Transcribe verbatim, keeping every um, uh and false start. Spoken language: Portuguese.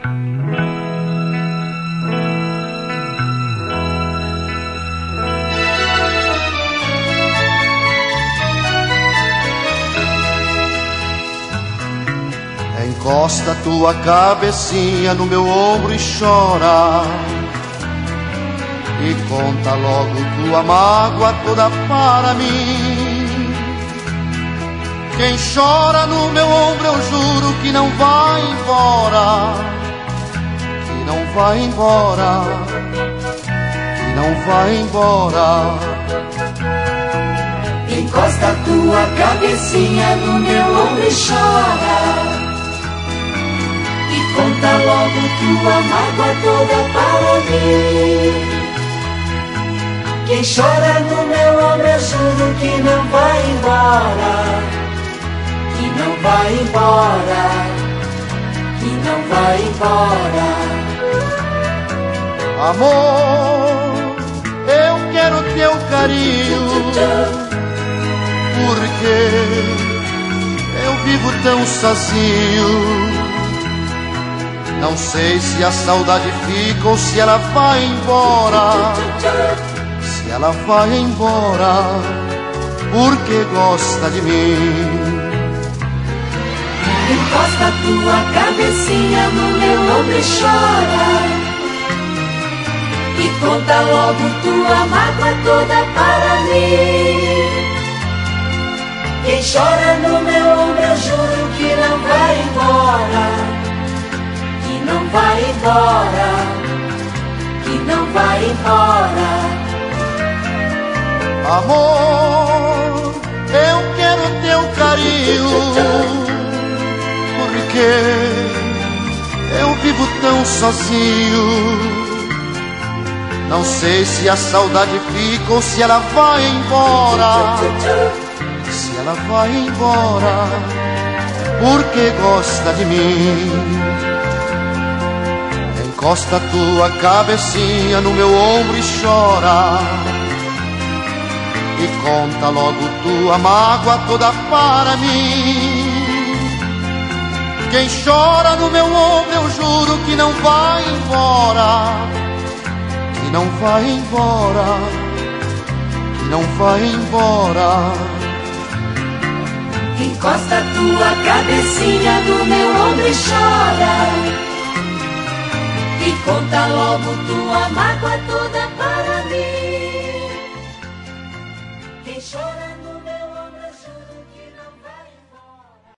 Encosta tua cabecinha no meu ombro e chora, e conta logo tua mágoa toda para mim. Quem chora no meu ombro eu juro que não vai embora, que não vai embora, que não vai embora. Encosta tua cabecinha no meu ombro e chora, conta logo tua mágoa toda para mim. Quem chora no meu ombro eu juro que não vai embora, que não vai embora, que não vai embora. Amor, eu quero teu carinho, porque eu vivo tão sozinho. Não sei se a saudade fica ou se ela vai embora. Se ela vai embora, porque gosta de mim. Encosta tua cabecinha no meu ombro e chora, e conta logo tua mágoa toda para mim. Quem chora no meu ombro eu juro que não vai embora, não vai embora, que não vai embora. Amor, eu quero teu carinho, porque eu vivo tão sozinho. Não sei se a saudade fica ou se ela vai embora. Se ela vai embora, porque gosta de mim. Encosta tua cabecinha no meu ombro e chora, e conta logo tua mágoa toda para mim. Quem chora no meu ombro eu juro que não vai embora, que não vai embora, que não vai embora. Encosta tua cabecinha no meu ombro e chora, e conta logo tua mágoa toda